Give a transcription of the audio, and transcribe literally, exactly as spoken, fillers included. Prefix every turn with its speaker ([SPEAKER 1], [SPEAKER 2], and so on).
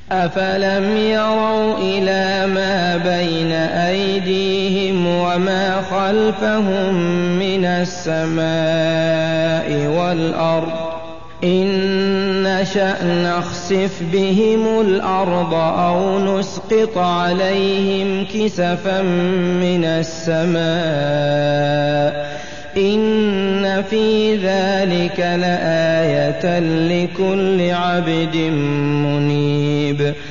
[SPEAKER 1] أَفَلَمْ يَرَوْا إِلَىٰ مَا بَيْنَ أَيْدِيهِمْ وَمَا خَلْفَهُم مِّنَ السَّمَاءِ وَالْأَرْضِ إِن نَّشَأْ نَخْسِفْ بِهِمُ الْأَرْضَ أَوْ نُسْقِطْ عَلَيْهِمْ كِسَفًا مِّنَ السَّمَاءِ إِنَّ فِي ذَٰلِكَ لَآيَةً لِّكُلِّ عَبْدٍ مُّنِيبٍ